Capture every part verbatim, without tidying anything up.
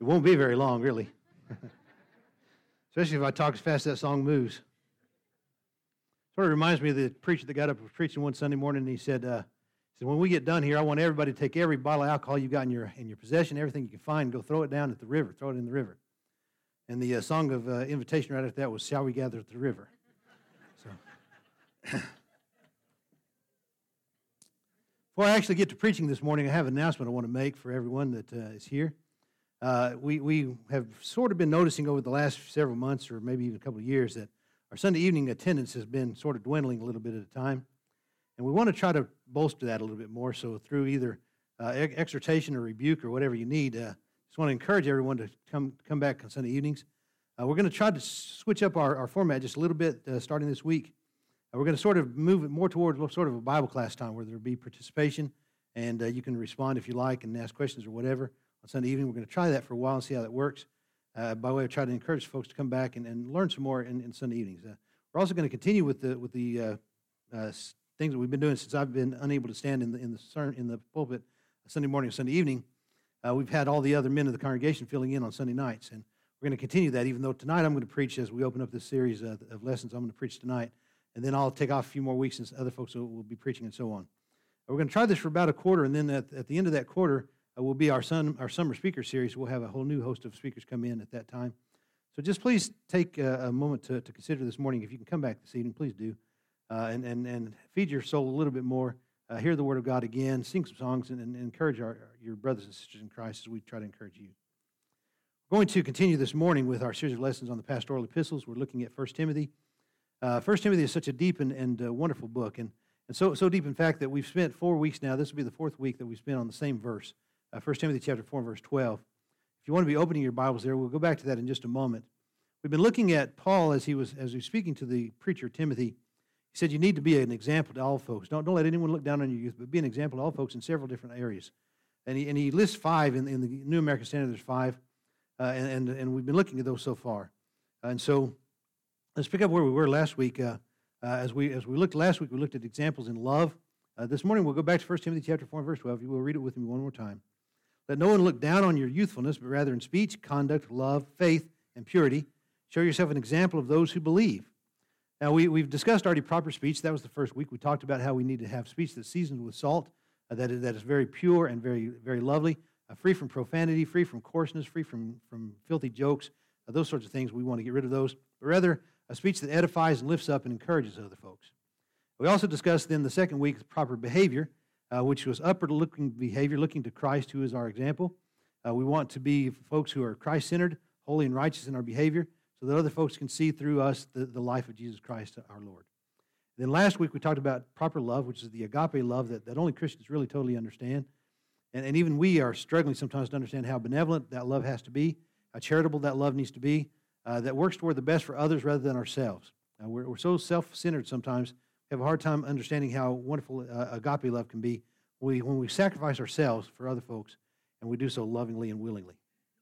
won't be very long, really. Especially if I talk as fast as that song moves. Sort of reminds me of the preacher that got up and was preaching one Sunday morning, and he said, uh, he said, when we get done here, I want everybody to take every bottle of alcohol you got in your in your possession, everything you can find, and go throw it down at the river, throw it in the river. And the uh, song of uh, invitation right after that was, Shall We Gather at the River? So, before I actually get to preaching this morning, I have an announcement I want to make for everyone that uh, is here. Uh, we, we have sort of been noticing over the last several months, or maybe even a couple of years, that our Sunday evening attendance has been sort of dwindling a little bit at a time. And we want to try to bolster that a little bit more. So through either uh, exhortation or rebuke or whatever you need, uh, just want to encourage everyone to come come back on Sunday evenings. Uh, we're going to try to switch up our, our format just a little bit uh, starting this week. Uh, we're going to sort of move it more towards sort of a Bible class time where there will be participation, and uh, you can respond if you like and ask questions or whatever on Sunday evening. We're going to try that for a while and see how that works. Uh, by way of trying to encourage folks to come back and, and learn some more in, in Sunday evenings. Uh, we're also going to continue with the with the uh, uh, things that we've been doing since I've been unable to stand in the in the in the pulpit Sunday morning and Sunday evening. Uh, we've had all the other men of the congregation filling in on Sunday nights, and we're going to continue that. Even though tonight I'm going to preach as we open up this series uh, of lessons, I'm going to preach tonight, and then I'll take off a few more weeks and other folks will, will be preaching and so on. Uh, we're going to try this for about a quarter, and then at, at the end of that quarter uh, will be our sun, our summer speaker series. We'll have a whole new host of speakers come in at that time. So just please take a, a moment to, to consider this morning. If you can come back this evening, please do, uh, and and and feed your soul a little bit more. Uh, hear the Word of God again, sing some songs, and, and encourage our, your brothers and sisters in Christ as we try to encourage you. We're going to continue this morning with our series of lessons on the pastoral epistles. We're looking at First Timothy. Uh, First Timothy is such a deep and, and uh, wonderful book, and, and so so deep, in fact, that we've spent four weeks now. This will be the fourth week that we've spent on the same verse, uh, First Timothy chapter four, verse twelve. If you want to be opening your Bibles there, we'll go back to that in just a moment. We've been looking at Paul as he was as he was speaking to the preacher Timothy. He said, you need to be an example to all folks. Don't, don't let anyone look down on your youth, but be an example to all folks in several different areas. And he, and he lists five in, in the New American Standard. There's five, uh, and, and, and we've been looking at those so far. Uh, and so let's pick up where we were last week. Uh, uh, as we as we looked last week, we looked at examples in love. Uh, this morning we'll go back to First Timothy chapter four, verse twelve. You will read it with me one more time. Let no one look down on your youthfulness, but rather in speech, conduct, love, faith, and purity, show yourself an example of those who believe. Now, we, we've discussed already proper speech. That was the first week. We talked about how we need to have speech that's seasoned with salt, uh, that, is, that is very pure and very very lovely, uh, free from profanity, free from coarseness, free from, from filthy jokes, uh, those sorts of things. We want to get rid of those, but rather a speech that edifies and lifts up and encourages other folks. We also discussed then the second week proper behavior, uh, which was upward-looking behavior, looking to Christ, who is our example. Uh, we want to be folks who are Christ-centered, holy and righteous in our behavior, so that other folks can see through us the, the life of Jesus Christ, our Lord. Then last week we talked about proper love, which is the agape love that, that only Christians really totally understand. And, and even we are struggling sometimes to understand how benevolent that love has to be, how charitable that love needs to be, uh, that works toward the best for others rather than ourselves. Uh, we're, we're so self-centered sometimes, we have a hard time understanding how wonderful uh, agape love can be when we, when we sacrifice ourselves for other folks, and we do so lovingly and willingly.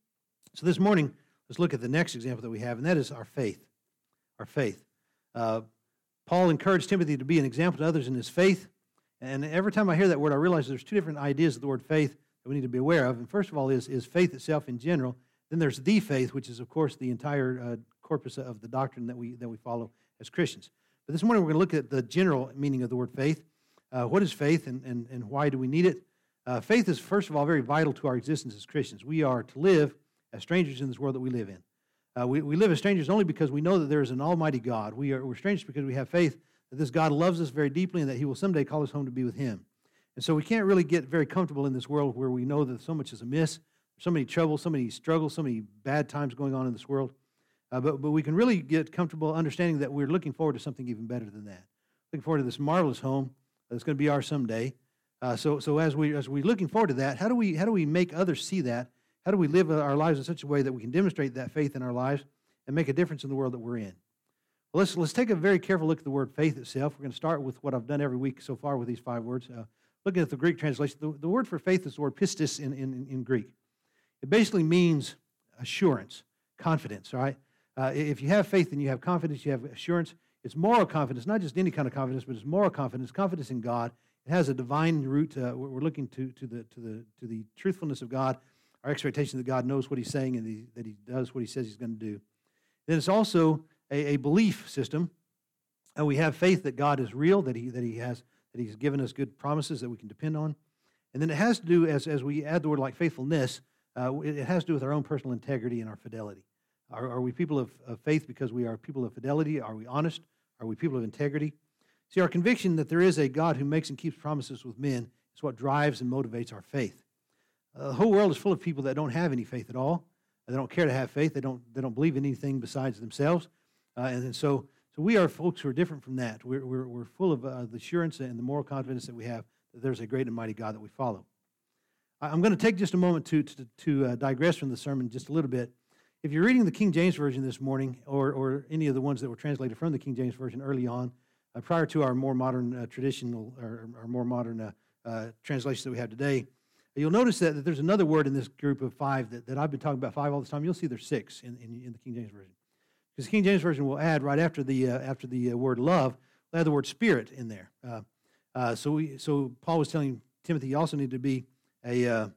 So this morning, let's look at the next example that we have, and that is our faith. Our faith. Uh, Paul encouraged Timothy to be an example to others in his faith, and every time I hear that word, I realize there's two different ideas of the word faith that we need to be aware of. And first of all is, is faith itself in general. Then there's the faith, which is, of course, the entire uh, corpus of the doctrine that we that we follow as Christians. But this morning we're going to look at the general meaning of the word faith. Uh, what is faith, and, and, and why do we need it? Uh, faith is, first of all, very vital to our existence as Christians. We are to live as strangers in this world that we live in. Uh, we, we live as strangers only because we know that there is an almighty God. We are, we're strangers because we have faith that this God loves us very deeply and that he will someday call us home to be with him. And so we can't really get very comfortable in this world where we know that so much is amiss, so many troubles, so many struggles, so many bad times going on in this world. Uh, but, but we can really get comfortable understanding that we're looking forward to something even better than that. Looking forward to this marvelous home that's going to be ours someday. Uh, so so as, we, as we're looking forward to that, how do we how do we make others see that? How do we live our lives in such a way that we can demonstrate that faith in our lives and make a difference in the world that we're in? Well, let's, let's take a very careful look at the word faith itself. We're going to start with what I've done every week so far with these five words. Uh, looking at the Greek translation, the, the word for faith is the word pistis in, in, in Greek. It basically means assurance, confidence, all right? Uh, if you have faith, then you have confidence, you have assurance. It's moral confidence, not just any kind of confidence, but it's moral confidence, confidence in God. It has a divine root. Uh, we're looking to, to, the, to, the, to the truthfulness of God, our expectation that God knows what he's saying and he, that he does what he says he's going to do. Then it's also a, a belief system. And we have faith that God is real, that he, that he has, that he's given us good promises that we can depend on. And then it has to do, as, as we add the word like faithfulness, uh, it, it has to do with our own personal integrity and our fidelity. Are, are we people of, of faith because we are people of fidelity? Are we honest? Are we people of integrity? See, our conviction that there is a God who makes and keeps promises with men is what drives and motivates our faith. Uh, the whole world is full of people that don't have any faith at all. They don't care to have faith. They don't, they don't believe in anything besides themselves. Uh, and, and so, so we are folks who are different from that. We're, we're, we're full of uh, the assurance and the moral confidence that we have that there's a great and mighty God that we follow. I'm going to take just a moment to, to, to uh, digress from the sermon just a little bit. If you're reading the King James Version this morning, or, or any of the ones that were translated from the King James Version early on, uh, prior to our more modern uh, traditional, or our more modern uh, uh, translations that we have today, you'll notice that, that there's another word in this group of five that, that I've been talking about five all the time. You'll see there's six in, in, in the King James Version. Because the King James Version will add right after the uh, after the uh, word love, they'll add the word spirit in there. Uh, uh, so we so Paul was telling Timothy you also need to be a, uh,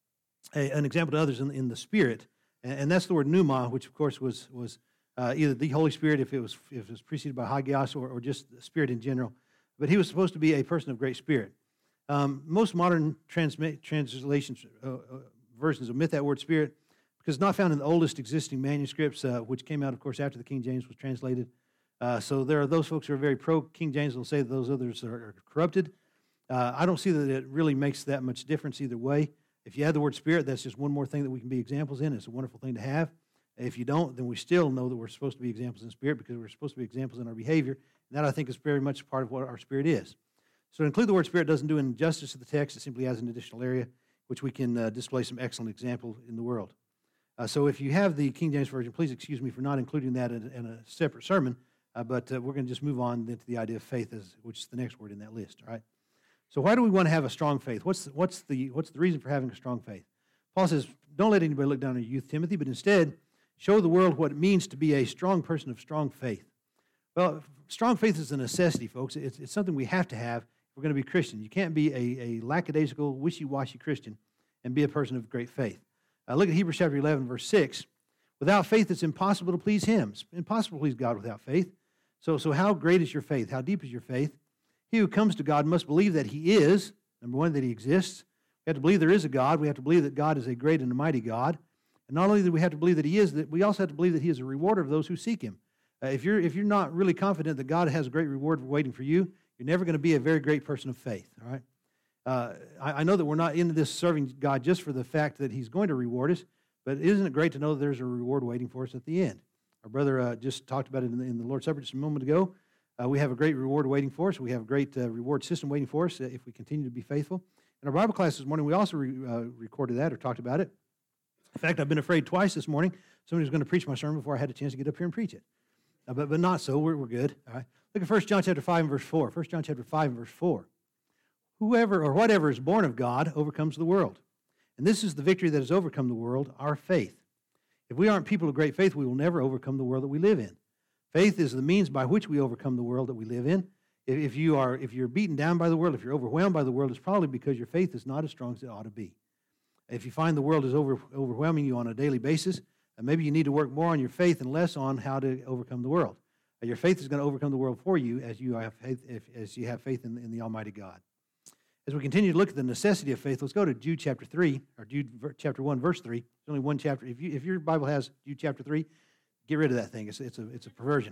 a an example to others in, in the spirit. And that's the word pneuma, which of course was was uh, either the Holy Spirit, if it was if it was preceded by Hagios, or, or just the Spirit in general. But he was supposed to be a person of great spirit. Um, most modern transma- translations uh, uh, versions omit that word spirit because it's not found in the oldest existing manuscripts, uh, which came out, of course, after the King James was translated. Uh, so there are those folks who are very pro King James who will say that those others are, are corrupted. Uh, I don't see that it really makes that much difference either way. If you add the word spirit, that's just one more thing that we can be examples in. It's a wonderful thing to have. If you don't, then we still know that we're supposed to be examples in spirit because we're supposed to be examples in our behavior. And that, I think, is very much part of what our spirit is. So to include the word spirit doesn't do injustice to the text. It simply adds an additional area which we can uh, display some excellent example in the world. Uh, so if you have the King James Version, please excuse me for not including that in, in a separate sermon. Uh, but uh, we're going to just move on then to the idea of faith, as, which is the next word in that list, all right? So why do we want to have a strong faith? What's the, what's the what's the reason for having a strong faith? Paul says, don't let anybody look down on your youth, Timothy, but instead show the world what it means to be a strong person of strong faith. Well, strong faith is a necessity, folks. It's, it's something we have to have if we're going to be Christian. You can't be a, a lackadaisical, wishy-washy Christian and be a person of great faith. Uh, look at Hebrews chapter eleven, verse six. Without faith, it's impossible to please him. It's impossible to please God without faith. So, so how great is your faith? How deep is your faith? He who comes to God must believe that he is, number one, that he exists. We have to believe there is a God. We have to believe that God is a great and a mighty God. And not only do we have to believe that he is, that we also have to believe that he is a rewarder of those who seek him. Uh, if you're if you're not really confident that God has a great reward waiting for you, you're never going to be a very great person of faith, all right? Uh, I, I know that we're not into this serving God just for the fact that he's going to reward us, but isn't it great to know that there's a reward waiting for us at the end? Our brother uh, just talked about it in the, in the Lord's Supper just a moment ago. Uh, we have a great reward waiting for us. We have a great uh, reward system waiting for us uh, if we continue to be faithful. In our Bible class this morning, we also re, uh, recorded that or talked about it. In fact, I've been afraid twice this morning somebody was going to preach my sermon before I had a chance to get up here and preach it. Uh, but, but not so. We're, we're good. All right. Look at First John chapter five and verse four. First John chapter five and verse four. Whoever or whatever is born of God overcomes the world. And this is the victory that has overcome the world, our faith. If we aren't people of great faith, we will never overcome the world that we live in. Faith is the means by which we overcome the world that we live in. If you are, if you're beaten down by the world, if you're overwhelmed by the world, it's probably because your faith is not as strong as it ought to be. If you find the world is over, overwhelming you on a daily basis, maybe you need to work more on your faith and less on how to overcome the world. Your faith is going to overcome the world for you as you have faith, if, as you have faith in, in the Almighty God. As we continue to look at the necessity of faith, let's go to Jude chapter three, or Jude chapter one, verse three. There's only one chapter. If you if your Bible has Jude chapter three, get rid of that thing. It's it's a it's a perversion.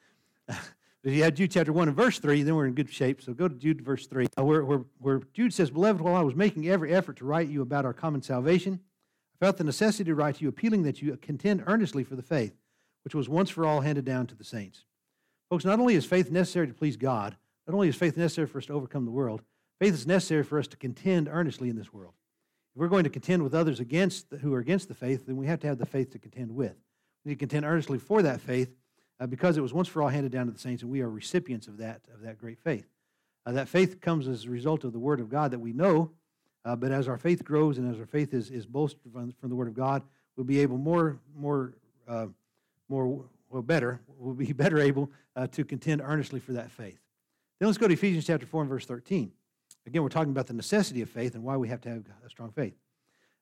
If you have Jude chapter one and verse three, then we're in good shape. So go to Jude verse three, uh, where, where, where Jude says, "Beloved, while I was making every effort to write you about our common salvation, I felt the necessity to write to you, appealing that you contend earnestly for the faith, which was once for all handed down to the saints." Folks, not only is faith necessary to please God, not only is faith necessary for us to overcome the world, faith is necessary for us to contend earnestly in this world. If we're going to contend with others against who are against the faith, then we have to have the faith to contend with. We need to contend earnestly for that faith uh, because it was once for all handed down to the saints, and we are recipients of that of that great faith. Uh, that faith comes as a result of the Word of God that we know, uh, but as our faith grows and as our faith is, is bolstered from, from the Word of God, we'll be able more, more, uh, more, well, better, we'll be better able uh, to contend earnestly for that faith. Then let's go to Ephesians chapter four and verse thirteen. Again, we're talking about the necessity of faith and why we have to have a strong faith.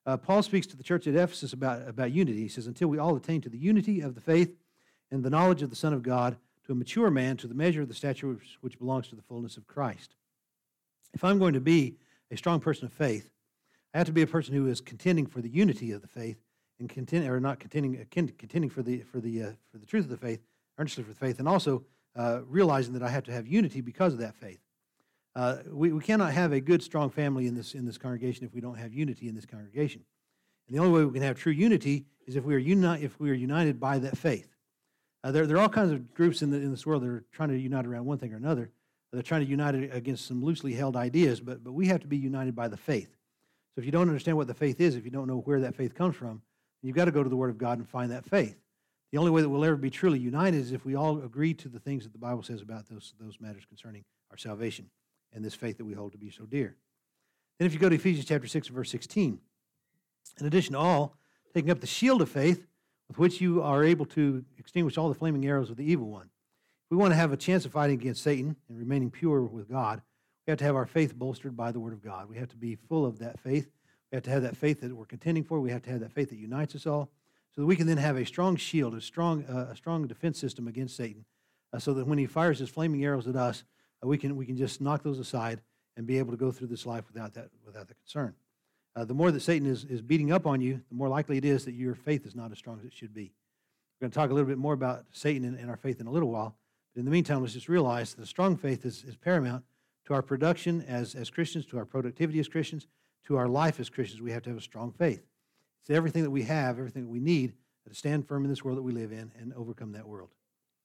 Uh, Paul speaks to the church at Ephesus about, about unity. He says, until we all attain to the unity of the faith and the knowledge of the Son of God, to a mature man, to the measure of the stature which, which belongs to the fullness of Christ. If I'm going to be a strong person of faith, I have to be a person who is contending for the unity of the faith and contend, or not contending, uh, contending for the for the uh, for the truth of the faith, earnestly for the faith, and also uh, realizing that I have to have unity because of that faith. Uh, we, we cannot have a good, strong family in this in this congregation if we don't have unity in this congregation. And the only way we can have true unity is if we are uni- if we are united by that faith. Uh, there, there are all kinds of groups in, the, in this world that are trying to unite around one thing or another. They're trying to unite against some loosely held ideas, but, but we have to be united by the faith. So if you don't understand what the faith is, if you don't know where that faith comes from, you've got to go to the Word of God and find that faith. The only way that we'll ever be truly united is if we all agree to the things that the Bible says about those, those matters concerning our salvation and this faith that we hold to be so dear. Then if you go to Ephesians chapter six, verse sixteen, in addition to all, taking up the shield of faith, with which you are able to extinguish all the flaming arrows of the evil one. If we want to have a chance of fighting against Satan and remaining pure with God, we have to have our faith bolstered by the Word of God. We have to be full of that faith. We have to have that faith that we're contending for. We have to have that faith that unites us all, so that we can then have a strong shield, a strong, uh, a strong defense system against Satan, uh, so that when he fires his flaming arrows at us, uh, we can we can just knock those aside and be able to go through this life without that without that concern. Uh, the more that Satan is, is beating up on you, the more likely it is that your faith is not as strong as it should be. We're going to talk a little bit more about Satan and, and our faith in a little while. But in the meantime, let's just realize that a strong faith is, is paramount to our production as, as Christians, to our productivity as Christians, to our life as Christians. We have to have a strong faith. It's everything that we have, everything that we need to stand firm in this world that we live in and overcome that world.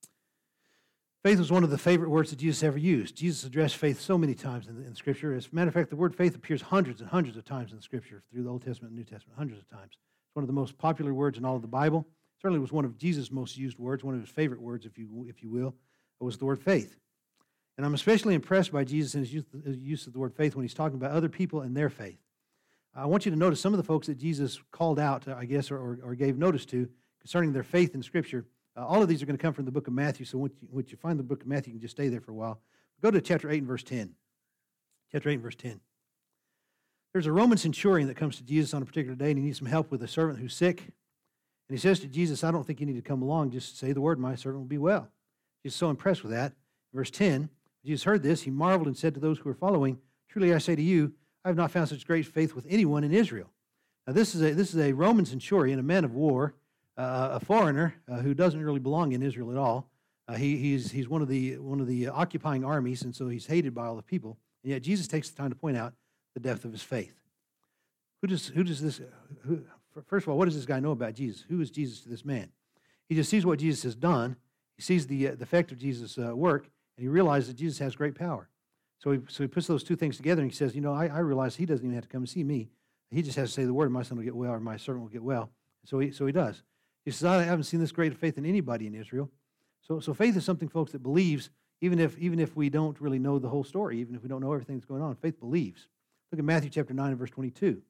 Faith was one of the favorite words that Jesus ever used. Jesus addressed faith so many times in, the, in Scripture. As a matter of fact, the word faith appears hundreds and hundreds of times in the Scripture through the Old Testament and New Testament, hundreds of times. It's one of the most popular words in all of the Bible. It certainly was one of Jesus' most used words, one of his favorite words, if you if you will, was the word faith. And I'm especially impressed by Jesus in his use, his use of the word faith when he's talking about other people and their faith. I want you to notice some of the folks that Jesus called out, I guess, or, or, or gave notice to concerning their faith in Scripture. Uh, all of these are going to come from the book of Matthew, so once you, once you find the book of Matthew, you can just stay there for a while. Go to chapter eight and verse ten. Chapter eight and verse ten. There's a Roman centurion that comes to Jesus on a particular day, and he needs some help with a servant who's sick. And he says to Jesus, I don't think you need to come along. Just say the word, my servant will be well. He's so impressed with that. Verse ten, Jesus heard this. He marveled and said to those who were following, truly I say to you, I have not found such great faith with anyone in Israel. Now this is a, this is a Roman centurion, a man of war, Uh, a foreigner uh, who doesn't really belong in Israel at all. Uh, he, he's he's one of the one of the occupying armies, and so he's hated by all the people. And yet Jesus takes the time to point out the depth of his faith. Who does who does this? Who, first of all, what does this guy know about Jesus? Who is Jesus to this man? He just sees what Jesus has done. He sees the uh, the effect of Jesus' uh, work, and he realizes that Jesus has great power. So he so he puts those two things together, and he says, you know, I, I realize he doesn't even have to come and see me. He just has to say the word, and my son will get well, or my servant will get well. So he so he does. He says, I haven't seen this great faith in anybody in Israel. So, so faith is something, folks, that believes, even if even if we don't really know the whole story, even if we don't know everything that's going on, faith believes. Look at Matthew chapter nine and verse twenty-two.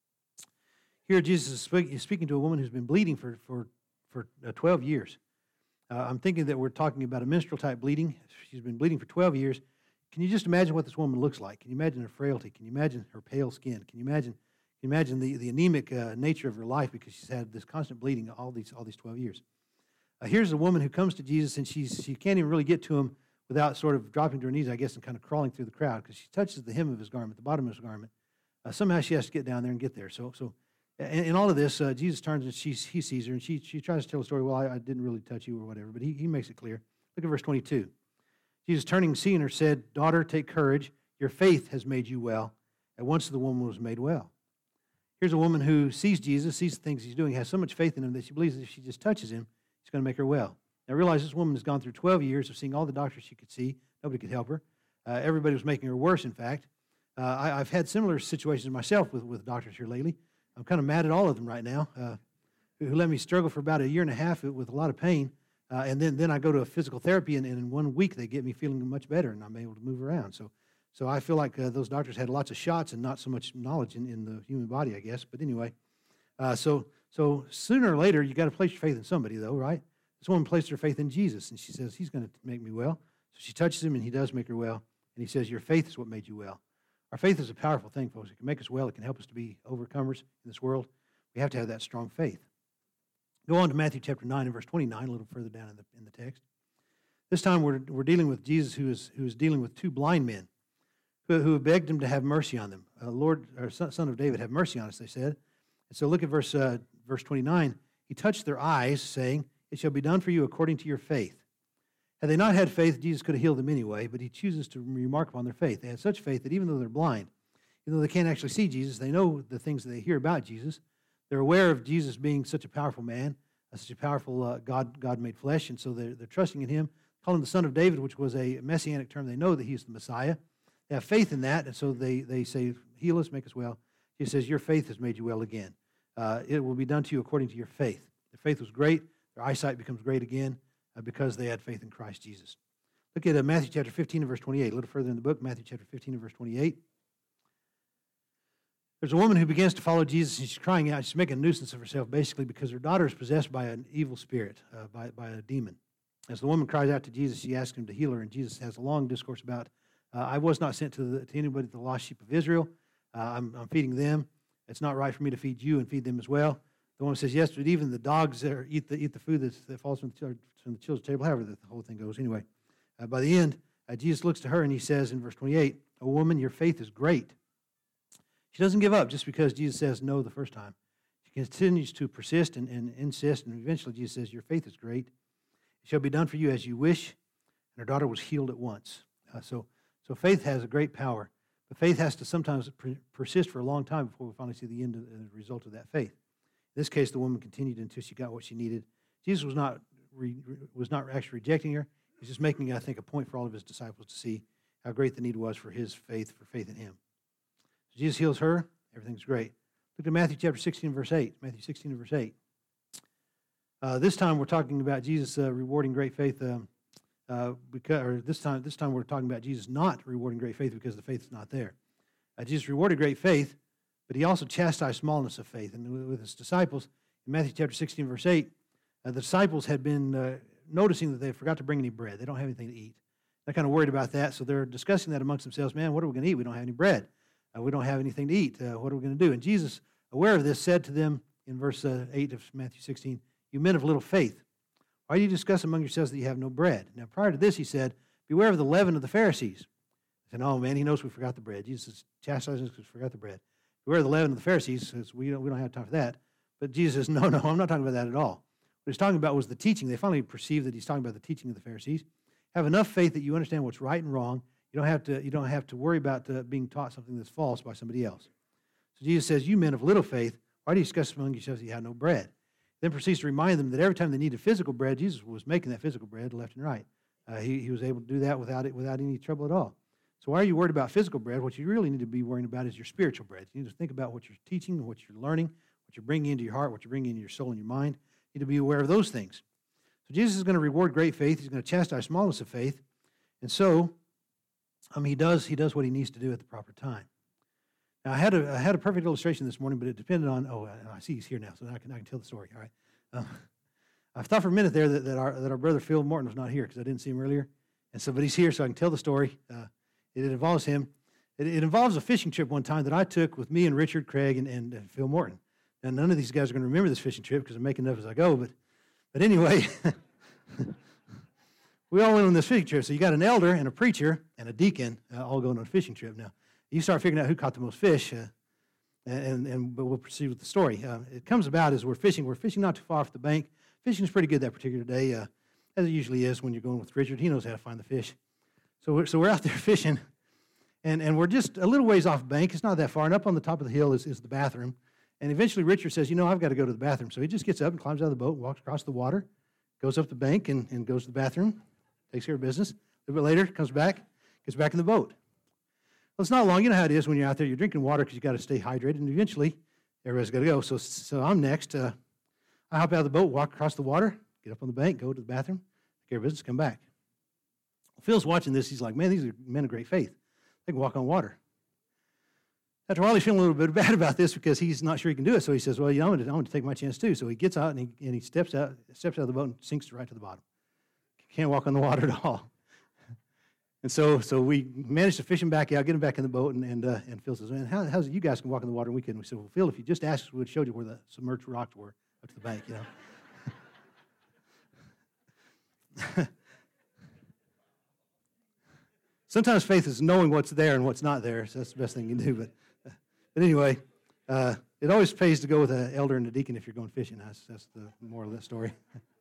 Here Jesus is speaking to a woman who's been bleeding for, for, for uh, twelve years. Uh, I'm thinking that we're talking about a menstrual-type bleeding. She's been bleeding for twelve years. Can you just imagine what this woman looks like? Can you imagine her frailty? Can you imagine her pale skin? Can you imagine Can you imagine the, the anemic uh, nature of her life because she's had this constant bleeding all these all these twelve years? Uh, here's a woman who comes to Jesus, and she's she can't even really get to him without sort of dropping to her knees, I guess, and kind of crawling through the crowd because she touches the hem of his garment, the bottom of his garment. Uh, somehow she has to get down there and get there. So, so in, in all of this, uh, Jesus turns and she, he sees her, and she she tries to tell a story. Well, I, I didn't really touch you or whatever, but he, he makes it clear. Look at verse twenty-two. Jesus, turning and seeing her, said, Daughter, take courage. Your faith has made you well. At once the woman was made well. Here's a woman who sees Jesus, sees the things he's doing, has so much faith in him that she believes that if she just touches him, he's going to make her well. Now, realize this woman has gone through twelve years of seeing all the doctors she could see. Nobody could help her. Uh, everybody was making her worse, in fact. Uh, I, I've had similar situations myself with, with doctors here lately. I'm kind of mad at all of them right now, uh, who, who let me struggle for about a year and a half with a lot of pain. Uh, and then, then I go to a physical therapy, and, and in one week they get me feeling much better, and I'm able to move around. So So I feel like uh, those doctors had lots of shots and not so much knowledge in, in the human body, I guess. But anyway, uh, so so sooner or later, you got to place your faith in somebody, though, right? This woman placed her faith in Jesus, and she says, he's going to make me well. So she touches him, and he does make her well. And he says, your faith is what made you well. Our faith is a powerful thing, folks. It can make us well. It can help us to be overcomers in this world. We have to have that strong faith. Go on to Matthew chapter nine and verse twenty-nine, a little further down in the, in the text. This time we're, we're dealing with Jesus who is, who is dealing with two blind men who, who begged him to have mercy on them. Uh, Lord, or son, son of David, have mercy on us, they said. And so look at verse, uh, verse twenty-nine. He touched their eyes, saying, it shall be done for you according to your faith. Had they not had faith, Jesus could have healed them anyway, but he chooses to remark upon their faith. They had such faith that even though they're blind, even though they can't actually see Jesus, they know the things that they hear about Jesus. They're aware of Jesus being such a powerful man, uh, such a powerful uh, God, God made flesh, and so they're, they're trusting in him. Call him the Son of David, which was a messianic term. They know that he's the Messiah. They have faith in that, and so they, they say, heal us, make us well. He says, your faith has made you well again. Uh, it will be done to you according to your faith. Their faith was great. Their eyesight becomes great again uh, because they had faith in Christ Jesus. Look at uh, Matthew chapter fifteen and verse twenty-eight. A little further in the book, Matthew chapter fifteen and verse twenty-eight. There's a woman who begins to follow Jesus, and she's crying out. She's making a nuisance of herself, basically, because her daughter is possessed by an evil spirit, uh, by, by a demon. As the woman cries out to Jesus, she asks him to heal her, and Jesus has a long discourse about, uh, I was not sent to, the, to anybody but the lost sheep of Israel. Uh, I'm, I'm feeding them. It's not right for me to feed you and feed them as well. The woman says, yes, but even the dogs that are, eat, the, eat the food that's, that falls from the, from the children's table, however the whole thing goes. Anyway, uh, by the end, uh, Jesus looks to her and he says in verse twenty-eight, O woman, your faith is great. She doesn't give up just because Jesus says no the first time. She continues to persist and, and insist, and eventually Jesus says, your faith is great. It shall be done for you as you wish. And her daughter was healed at once. Uh, so, so faith has a great power, but faith has to sometimes per- persist for a long time before we finally see the end of the result of that faith. In this case, the woman continued until she got what she needed. Jesus was not re, was not actually rejecting her. He's just making, I think, a point for all of his disciples to see how great the need was for his faith, for faith in him. So Jesus heals her. Everything's great. Look at Matthew chapter sixteen, verse eight. Matthew sixteen, verse eight. Uh, this time we're talking about Jesus uh, rewarding great faith. Um, uh, because, or this time, this time we're talking about Jesus not rewarding great faith because the faith is not there. Uh, Jesus rewarded great faith, but he also chastised smallness of faith. And with his disciples, in Matthew chapter sixteen, verse eight, uh, the disciples had been uh, noticing that they forgot to bring any bread. They don't have anything to eat. They're kind of worried about that, so they're discussing that amongst themselves. Man, what are we going to eat? We don't have any bread. Uh, we don't have anything to eat. Uh, what are we going to do? And Jesus, aware of this, said to them in verse uh, eight of Matthew sixteen, you men of little faith, why do you discuss among yourselves that you have no bread? Now, prior to this, he said, beware of the leaven of the Pharisees. He said, oh, man, he knows we forgot the bread. Jesus is chastising us because we forgot the bread. Beware of the leaven of the Pharisees, says we don't, we don't have time for that. But Jesus says, no, no, I'm not talking about that at all. What he's talking about was the teaching. They finally perceived that he's talking about the teaching of the Pharisees. Have enough faith that you understand what's right and wrong. You don't have to, you don't have to worry about uh, being taught something that's false by somebody else. So Jesus says, you men of little faith, why do you discuss among yourselves that you have no bread? Then proceeds to remind them that every time they needed physical bread, Jesus was making that physical bread left and right. Uh, he, he was able to do that without it, without any trouble at all. So why are you worried about physical bread? What you really need to be worrying about is your spiritual bread. You need to think about what you're teaching, what you're learning, what you're bringing into your heart, what you're bringing into your soul and your mind. You need to be aware of those things. So Jesus is going to reward great faith. He's going to chastise smallness of faith. And so, I mean, he does, he does what he needs to do at the proper time. Now, I had a, I had a perfect illustration this morning, but it depended on, oh, I see he's here now, so now I can, I can tell the story, all right? Um, I thought for a minute there that, that, our, that our brother Phil Morton was not here because I didn't see him earlier. And so, but he's here, so I can tell the story. Uh, it, it involves him. It, it involves a fishing trip one time that I took with me and Richard Craig and, and, and Phil Morton. Now, none of these guys are going to remember this fishing trip because I'm making it up as I go, but, but anyway, we all went on this fishing trip. So you got an elder and a preacher and a deacon uh, all going on a fishing trip. Now, you start figuring out who caught the most fish, uh, and, and but we'll proceed with the story. Uh, it comes about as we're fishing. We're fishing not too far off the bank. Fishing is pretty good that particular day, uh, as it usually is when you're going with Richard. He knows how to find the fish. So we're, so we're out there fishing, and, and we're just a little ways off the bank. It's not that far, and up on the top of the hill is, is the bathroom. And eventually Richard says, you know, I've got to go to the bathroom. So he just gets up and climbs out of the boat, walks across the water, goes up the bank, and, and goes to the bathroom, takes care of business. A little bit later, comes back, gets back in the boat. Well, it's not long. You know how it is when you're out there. You're drinking water because you got to stay hydrated, and eventually everybody's got to go. So, so I'm next. Uh, I hop out of the boat, walk across the water, get up on the bank, go to the bathroom, take care of business, come back. Phil's watching this. He's like, man, these are men of great faith. They can walk on water. After a while, he's feeling a little bit bad about this because he's not sure he can do it. So he says, well, you know, I'm going to, I'm going to take my chance too. So he gets out and he, and he steps out steps out of the boat and sinks right to the bottom. Can't walk on the water at all. And so so we managed to fish him back out, get him back in the boat, and and, uh, and Phil says, man, how, how's it you guys can walk in the water and we couldn't? We said, well, Phil, if you just asked us, we would have showed you where the submerged rocks were up to the bank, you know. Sometimes faith is knowing what's there and what's not there, so that's the best thing you can do. But, uh, but anyway, uh, it always pays to go with an elder and a deacon if you're going fishing. That's, that's the moral of that story.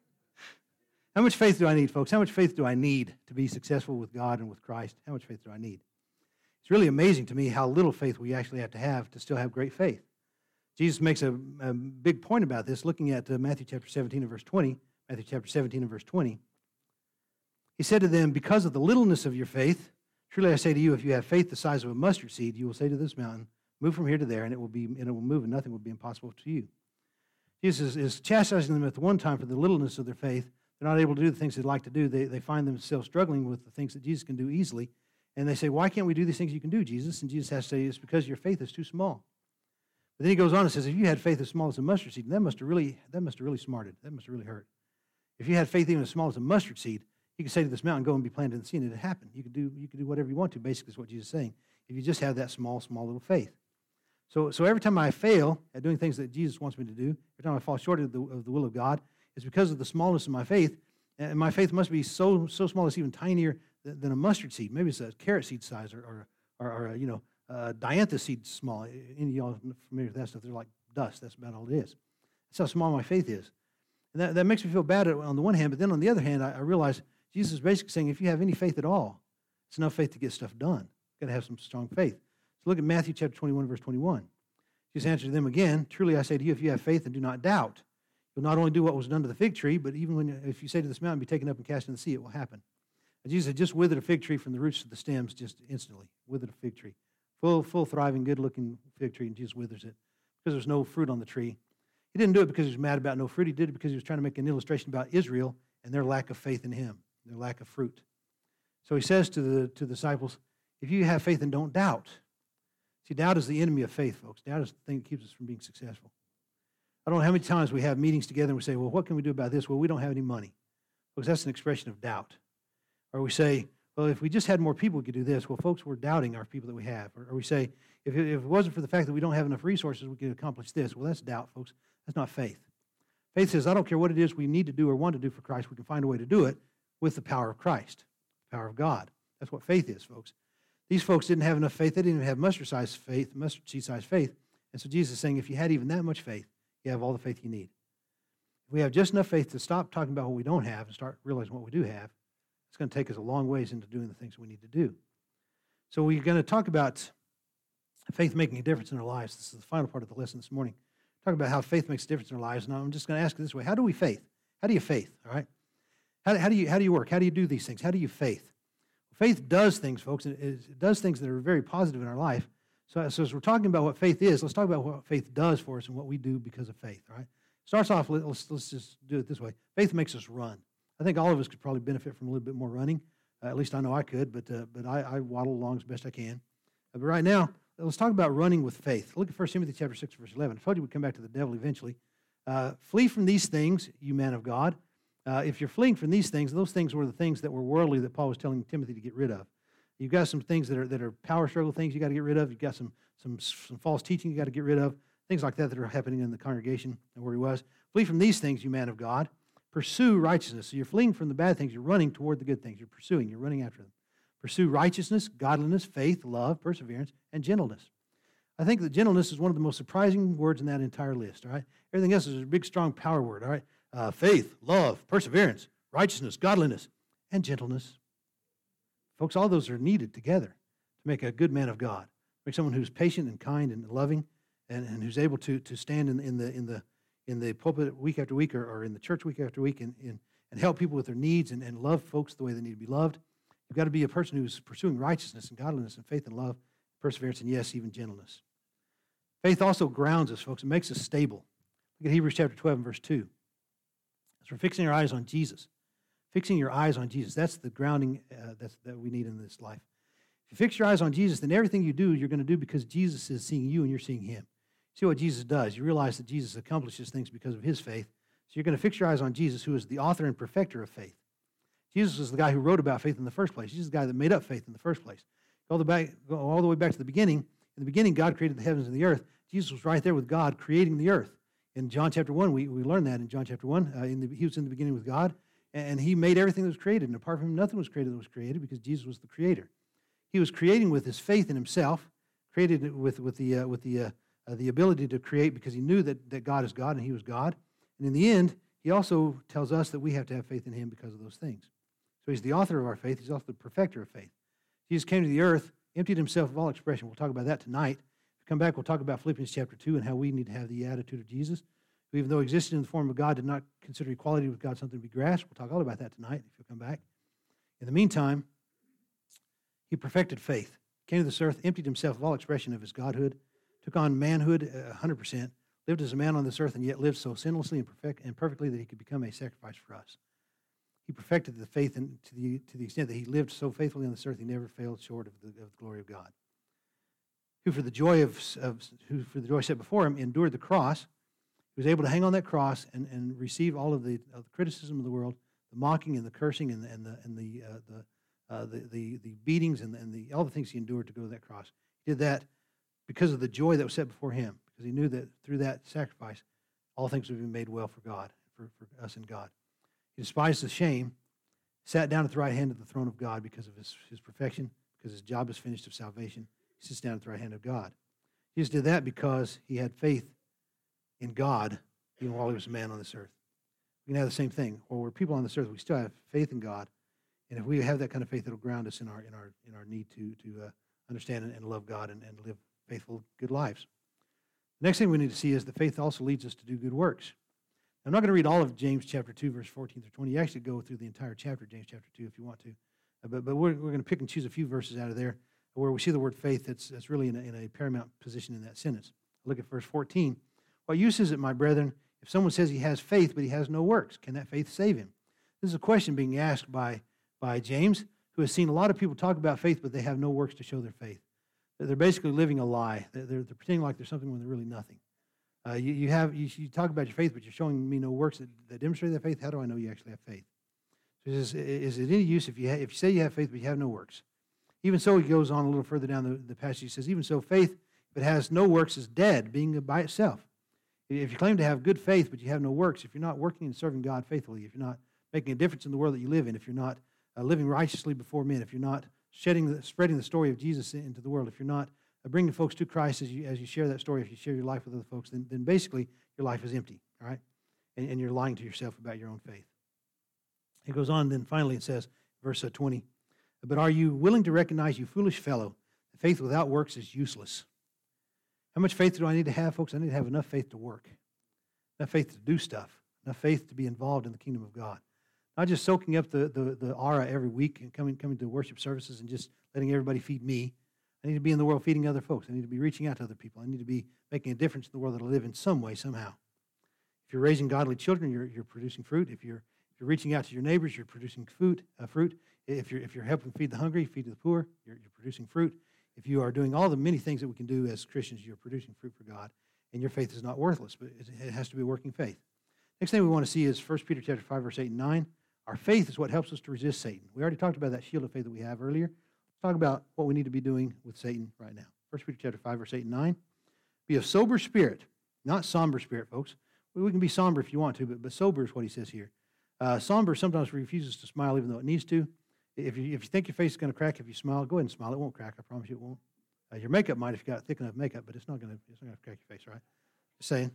How much faith do I need, folks? How much faith do I need to be successful with God and with Christ? How much faith do I need? It's really amazing to me how little faith we actually have to have to still have great faith. Jesus makes a, a big point about this, looking at uh, Matthew chapter seventeen and verse twenty. Matthew chapter seventeen and verse twenty. He said to them, because of the littleness of your faith, truly I say to you, if you have faith the size of a mustard seed, you will say to this mountain, move from here to there, and it will be, and it will move, and nothing will be impossible to you. Jesus is, is chastising them at the one time for the littleness of their faith. They're not able to do the things they'd like to do. They, they find themselves struggling with the things that Jesus can do easily. And they say, why can't we do these things you can do, Jesus? And Jesus has to say, it's because your faith is too small. But then he goes on and says, if you had faith as small as a mustard seed, that must have really, that must have really smarted. That must have really hurt. If you had faith even as small as a mustard seed, you could say to this mountain, go and be planted in the sea, and it'd happen. You could do, you could do whatever you want to, basically is what Jesus is saying, if you just have that small, small little faith. So, so every time I fail at doing things that Jesus wants me to do, every time I fall short of the, of the will of God, it's because of the smallness of my faith. And my faith must be so so small it's even tinier than, than a mustard seed. Maybe it's a carrot seed size, or or, or, or you know, a diantha seed small. Any of y'all familiar with that stuff? They're like dust. That's about all it is. That's how small my faith is. And that, that makes me feel bad on the one hand, but then on the other hand, I, I realize Jesus is basically saying if you have any faith at all, it's enough faith to get stuff done. You've got to have some strong faith. So look at Matthew chapter twenty-one, verse twenty-one. Jesus answered them again, truly I say to you, if you have faith and do not doubt, you'll not only do what was done to the fig tree, but even when if you say to this mountain, be taken up and cast in the sea, it will happen. And Jesus had just withered a fig tree from the roots to the stems, just instantly. Withered a fig tree. Full, full, thriving, good-looking fig tree, and Jesus withers it because there's no fruit on the tree. He didn't do it because he was mad about no fruit. He did it because he was trying to make an illustration about Israel and their lack of faith in him, their lack of fruit. So he says to the, to the disciples, if you have faith and don't doubt. See, doubt is the enemy of faith, folks. Doubt is the thing that keeps us from being successful. I don't know how many times we have meetings together and we say, well, what can we do about this? Well, we don't have any money. Because that's an expression of doubt. Or we say, well, if we just had more people, we could do this. Well, folks, we're doubting our people that we have. Or, or we say, if it, if it wasn't for the fact that we don't have enough resources, we could accomplish this. Well, that's doubt, folks. That's not faith. Faith says, I don't care what it is we need to do or want to do for Christ. We can find a way to do it with the power of Christ, the power of God. That's what faith is, folks. These folks didn't have enough faith. They didn't even have mustard-sized faith, mustard seed-sized faith. And so Jesus is saying, if you had even that much faith, you have all the faith you need. If we have just enough faith to stop talking about what we don't have and start realizing what we do have, it's going to take us a long ways into doing the things we need to do. So we're going to talk about faith making a difference in our lives. This is the final part of the lesson this morning. Talk about how faith makes a difference in our lives. And I'm just going to ask it this way. How do we faith? How do you faith, all right? How, how, do you, how do you work? How do you do these things? How do you faith? Faith does things, folks. It, it does things that are very positive in our life. So, so as we're talking about what faith is, let's talk about what faith does for us and what we do because of faith, all right? Starts off, let's, let's just do it this way. Faith makes us run. I think all of us could probably benefit from a little bit more running. Uh, at least I know I could, but uh, but I, I waddle along as best I can. Uh, but right now, let's talk about running with faith. Look at First Timothy chapter six, verse eleven. I told you we'd come back to the devil eventually. Uh, Flee from these things, you man of God. Uh, if you're fleeing from these things, those things were the things that were worldly that Paul was telling Timothy to get rid of. You've got some things that are that are power struggle things you got to get rid of. You've got some some some false teaching you got to get rid of. Things like that that are happening in the congregation and where he was. Flee from these things, you man of God. Pursue righteousness. So you're fleeing from the bad things. You're running toward the good things. You're pursuing. You're running after them. Pursue righteousness, godliness, faith, love, perseverance, and gentleness. I think that gentleness is one of the most surprising words in that entire list, all right? Everything else is a big, strong power word, all right? Uh, faith, love, perseverance, righteousness, godliness, and gentleness. Folks, all those are needed together to make a good man of God. Make someone who's patient and kind and loving and, and who's able to, to stand in, in the in the in the pulpit week after week or, or in the church week after week and, and, and help people with their needs and, and love folks the way they need to be loved. You've got to be a person who's pursuing righteousness and godliness and faith and love, perseverance, and yes, even gentleness. Faith also grounds us, folks. It makes us stable. Look at Hebrews chapter twelve and verse two. As we're fixing our eyes on Jesus. Fixing your eyes on Jesus. That's the grounding uh, that's, that we need in this life. If you fix your eyes on Jesus, then everything you do, you're going to do because Jesus is seeing you and you're seeing him. See what Jesus does. You realize that Jesus accomplishes things because of his faith. So you're going to fix your eyes on Jesus, who is the author and perfecter of faith. Jesus is the guy who wrote about faith in the first place. Jesus is the guy that made up faith in the first place. Go, the back, go all the way back to the beginning. In the beginning, God created the heavens and the earth. Jesus was right there with God creating the earth. In John chapter one, we, we learned that in John chapter one. Uh, in the, he was in the beginning with God, and he made everything that was created. And apart from him, nothing was created that was created because Jesus was the creator. He was creating with his faith in himself, created it with, with, the, uh, with the, uh, uh, the ability to create because he knew that, that God is God and he was God. And in the end, he also tells us that we have to have faith in him because of those things. So he's the author of our faith. He's also the perfecter of faith. Jesus came to the earth, emptied himself of all expression. We'll talk about that tonight. If we come back, we'll talk about Philippians chapter two and how we need to have the attitude of Jesus, who even though he existed in the form of God, did not consider equality with God something to be grasped. We'll talk all about that tonight if you'll come back. In the meantime, he perfected faith, came to this earth, emptied himself of all expression of his godhood, took on manhood one hundred percent, lived as a man on this earth, and yet lived so sinlessly and, perfect, and perfectly that he could become a sacrifice for us. He perfected the faith in, to, the, to the extent that he lived so faithfully on this earth, he never failed short of the, of the glory of God. Who for the joy of, of who for the joy set before him endured the cross. He was able to hang on that cross and, and receive all of the, of the criticism of the world, the mocking and the cursing and the and the and the uh, the, uh, the the the beatings and the, and the all the things he endured to go to that cross. He did that because of the joy that was set before him, because he knew that through that sacrifice, all things would be made well for God, for, for us and God. He despised the shame, sat down at the right hand of the throne of God because of his, his perfection, because his job is finished of salvation. He sits down at the right hand of God. Jesus did that because he had faith in God even while he was a man on this earth. We can have the same thing. While we're people on this earth, we still have faith in God. And if we have that kind of faith, it'll ground us in our in our in our need to to uh, understand and, and love God and, and live faithful, good lives. The next thing we need to see is that faith also leads us to do good works. I'm not going to read all of James chapter two, verse fourteen through twenty. You actually go through the entire chapter, James chapter two, if you want to. Uh, but but we're, we're going to pick and choose a few verses out of there where we see the word faith that's, that's really in a, in a paramount position in that sentence. Look at verse fourteen. What use is it, my brethren, if someone says he has faith but he has no works? Can that faith save him? This is a question being asked by, by James, who has seen a lot of people talk about faith, but they have no works to show their faith. They're basically living a lie. They're, they're, they're pretending like there's something when they're really nothing. Uh, you, you have you, you talk about your faith, but you're showing me no works that, that demonstrate that faith. How do I know you actually have faith? So is, is it any use if you, ha- if you say you have faith, but you have no works? Even so, he goes on a little further down the, the passage. He says, even so, faith, if it has no works, is dead, being by itself. If you claim to have good faith, but you have no works, if you're not working and serving God faithfully, if you're not making a difference in the world that you live in, if you're not uh, living righteously before men, if you're not shedding the, spreading the story of Jesus into the world, if you're not uh, bringing folks to Christ as you as you share that story, if you share your life with other folks, then, then basically your life is empty, all right? And, and you're lying to yourself about your own faith. It goes on, then finally it says, verse twenty, but are you willing to recognize, you foolish fellow, that faith without works is useless? How much faith do I need to have, folks? I need to have enough faith to work, enough faith to do stuff, enough faith to be involved in the kingdom of God. Not just soaking up the, the, the aura every week and coming, coming to worship services and just letting everybody feed me. I need to be in the world feeding other folks. I need to be reaching out to other people. I need to be making a difference in the world that I live in some way, somehow. If you're raising godly children, you're, you're producing fruit. If you're, if you're reaching out to your neighbors, you're producing food, uh, fruit. If you're, if you're helping feed the hungry, feed the poor, you're, you're producing fruit. If you are doing all the many things that we can do as Christians, you're producing fruit for God, and your faith is not worthless, but it has to be a working faith. Next thing we want to see is First Peter chapter five, verse eight and nine. Our faith is what helps us to resist Satan. We already talked about that shield of faith that we have earlier. Let's talk about what we need to be doing with Satan right now. First Peter chapter five, verse eight and nine. Be of sober spirit, not somber spirit, folks. We can be somber if you want to, but, but sober is what he says here. Uh, somber sometimes refuses to smile even though it needs to. If you, if you think your face is going to crack if you smile, go ahead and smile. It won't crack. I promise you it won't. Uh, your makeup might if you got thick enough makeup, but it's not going to it's not going to crack your face, right? Just saying.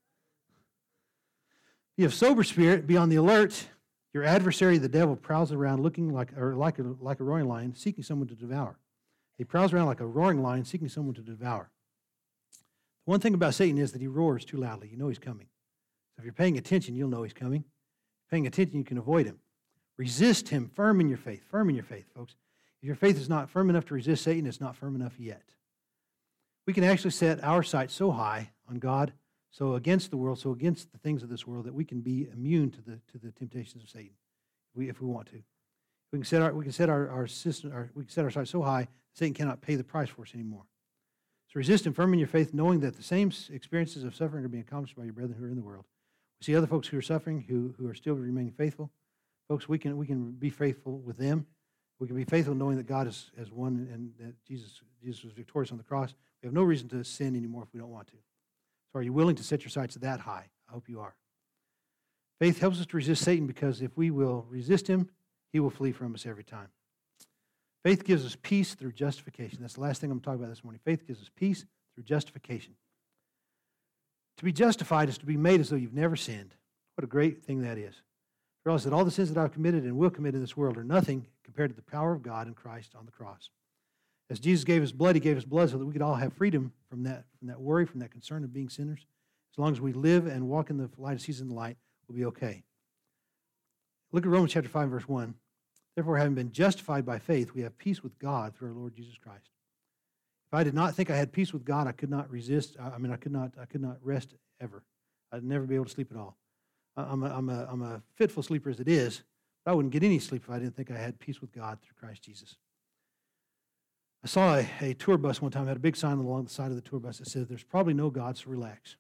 Be of sober spirit. Be on the alert. Your adversary, the devil, prowls around looking like or like a, like a roaring lion, seeking someone to devour. He prowls around like a roaring lion, seeking someone to devour. The one thing about Satan is that he roars too loudly. You know he's coming. So if you're paying attention, you'll know he's coming. Paying attention, you can avoid him. Resist him, firm in your faith. Firm in your faith, folks. If your faith is not firm enough to resist Satan, it's not firm enough yet. We can actually set our sights so high on God, so against the world, so against the things of this world, that we can be immune to the to the temptations of Satan, if we, if we want to. We can set our we can set our, our system our, we can set our sights so high that Satan cannot pay the price for us anymore. So resist him, firm in your faith, knowing that the same experiences of suffering are being accomplished by your brethren who are in the world. We see other folks who are suffering, who, who are still remaining faithful. Folks, we can we can be faithful with them. We can be faithful knowing that God is as one and that Jesus, Jesus was victorious on the cross. We have no reason to sin anymore if we don't want to. So are you willing to set your sights that high? I hope you are. Faith helps us to resist Satan because if we will resist him, he will flee from us every time. Faith gives us peace through justification. That's the last thing I'm going to talk about this morning. Faith gives us peace through justification. To be justified is to be made as though you've never sinned. What a great thing that is. Realize that all the sins that I've committed and will commit in this world are nothing compared to the power of God in Christ on the cross. As Jesus gave his blood, he gave his blood so that we could all have freedom from that, from that worry, from that concern of being sinners. As long as we live and walk in the light of season and light, we'll be okay. Look at Romans chapter five, verse one. Therefore, having been justified by faith, we have peace with God through our Lord Jesus Christ. If I did not think I had peace with God, I could not resist. I mean, I could not, I could not rest ever. I'd never be able to sleep at all. I'm a, I'm a, I'm a fitful sleeper as it is, but I wouldn't get any sleep if I didn't think I had peace with God through Christ Jesus. I saw a, a tour bus one time, had a big sign along the side of the tour bus that said, "There's probably no God, so relax."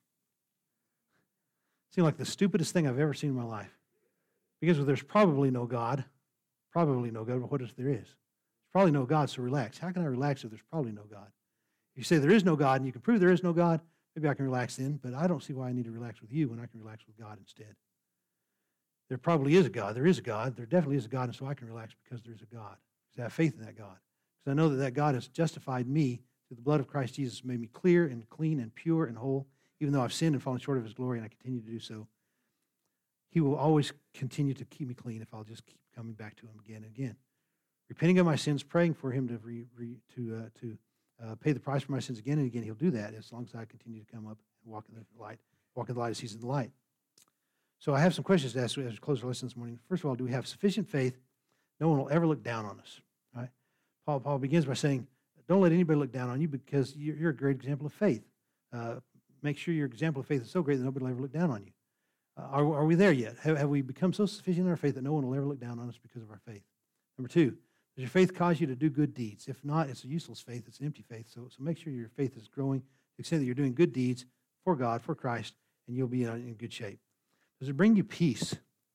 It seemed like the stupidest thing I've ever seen in my life. Because well, there's probably no God, probably no God, but what if there is? There's probably no God, so relax. How can I relax if there's probably no God? If you say there is no God and you can prove there is no God, maybe I can relax then, but I don't see why I need to relax with you when I can relax with God instead. There probably is a God. There is a God. There definitely is a God, and so I can relax because there is a God. Because I have faith in that God. Because I know that that God has justified me through the blood of Christ Jesus, made me clear and clean and pure and whole, even though I've sinned and fallen short of his glory, and I continue to do so. He will always continue to keep me clean if I'll just keep coming back to him again and again. Repenting of my sins, praying for him to re, re, to uh, to uh, pay the price for my sins again and again. He'll do that as long as I continue to come up and walk in the light, walk in the light as he's in the light. So I have some questions to ask as we close our lesson this morning. First of all, do we have sufficient faith? No one will ever look down on us. Right? Paul, Paul begins by saying, don't let anybody look down on you because you're, you're a great example of faith. Uh, make sure your example of faith is so great that nobody will ever look down on you. Uh, are, are we there yet? Have, have we become so sufficient in our faith that no one will ever look down on us because of our faith? Number two, does your faith cause you to do good deeds? If not, it's a useless faith. It's an empty faith. So, so make sure your faith is growing to the extent that you're doing good deeds for God, for Christ, and you'll be in, in good shape. Does it bring you peace?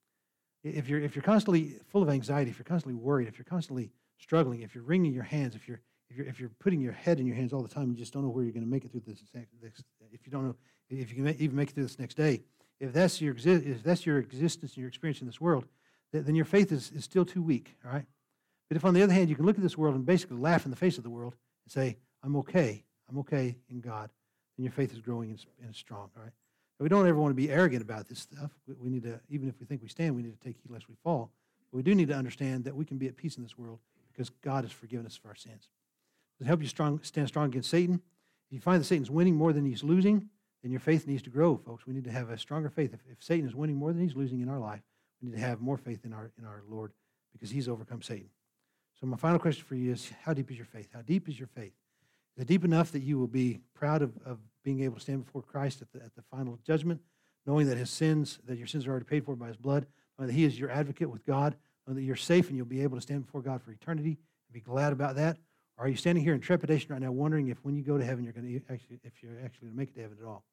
If you're, if you're constantly full of anxiety, if you're constantly worried, if you're constantly struggling, if you're wringing your hands, if you're, if you're, if you're putting your head in your hands all the time, you just don't know where you're going to make it through this, this, if you don't know, if you can even make it through this next day, if that's your, if that's your existence and your experience in this world, then your faith is, is still too weak, all right? But if, on the other hand, you can look at this world and basically laugh in the face of the world and say, I'm okay, I'm okay in God, then your faith is growing and, and is strong, all right? We don't ever want to be arrogant about this stuff. We need to, even if we think we stand, we need to take heed lest we fall. But we do need to understand that we can be at peace in this world because God has forgiven us for our sins. Does it help you strong, stand strong against Satan? If you find that Satan's winning more than he's losing, then your faith needs to grow, folks. We need to have a stronger faith. If, if Satan is winning more than he's losing in our life, we need to have more faith in our in our Lord because he's overcome Satan. So my final question for you is, how deep is your faith? How deep is your faith? Is it deep enough that you will be proud of, of being able to stand before Christ at the, at the final judgment, knowing that his sins, that your sins are already paid for by his blood, knowing that he is your advocate with God, knowing that you're safe and you'll be able to stand before God for eternity and be glad about that? Or are you standing here in trepidation right now wondering if when you go to heaven, you're going to actually, if you're actually going to make it to heaven at all?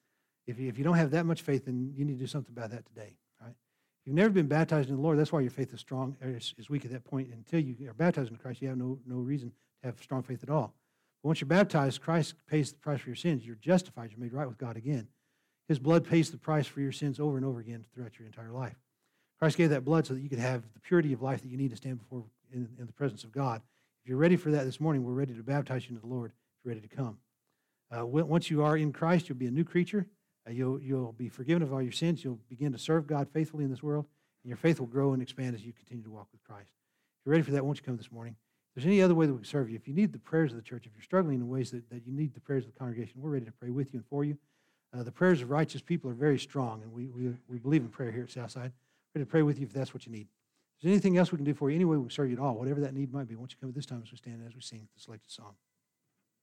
If you, if you don't have that much faith, then you need to do something about that today, right? If you've never been baptized in the Lord, that's why your faith is strong, or is, is weak at that point. Until you are baptized in Christ, you have no, no reason to have strong faith at all. But once you're baptized, Christ pays the price for your sins. You're justified. You're made right with God again. His blood pays the price for your sins over and over again throughout your entire life. Christ gave that blood so that you could have the purity of life that you need to stand before in, in the presence of God. If you're ready for that this morning, we're ready to baptize you into the Lord. If you're ready to come. Uh, once you are in Christ, you'll be a new creature. Uh, you'll, you'll be forgiven of all your sins. You'll begin to serve God faithfully in this world, and your faith will grow and expand as you continue to walk with Christ. If you're ready for that, won't you come this morning? If there's any other way that we can serve you, if you need the prayers of the church, if you're struggling in ways that, that you need the prayers of the congregation, we're ready to pray with you and for you. Uh, the prayers of righteous people are very strong, and we, we, we believe in prayer here at Southside. We're ready to pray with you if that's what you need. If there's anything else we can do for you, any way we can serve you at all, whatever that need might be, won't you come at this time as we stand and as we sing the selected song.